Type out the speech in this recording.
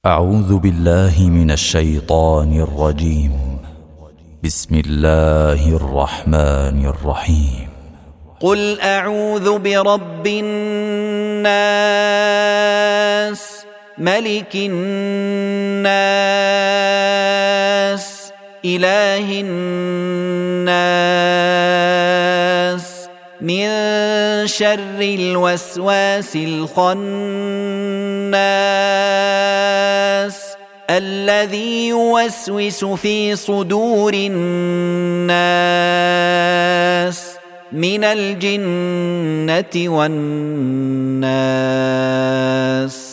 أعوذ بالله من الشيطان الرجيم. بسم الله الرحمن الرحيم. قل أعوذ برب الناس، ملك الناس، إله الناس، من شر الوسواس الخناس الذي يوسوس في صدور الناس من الجنة والناس.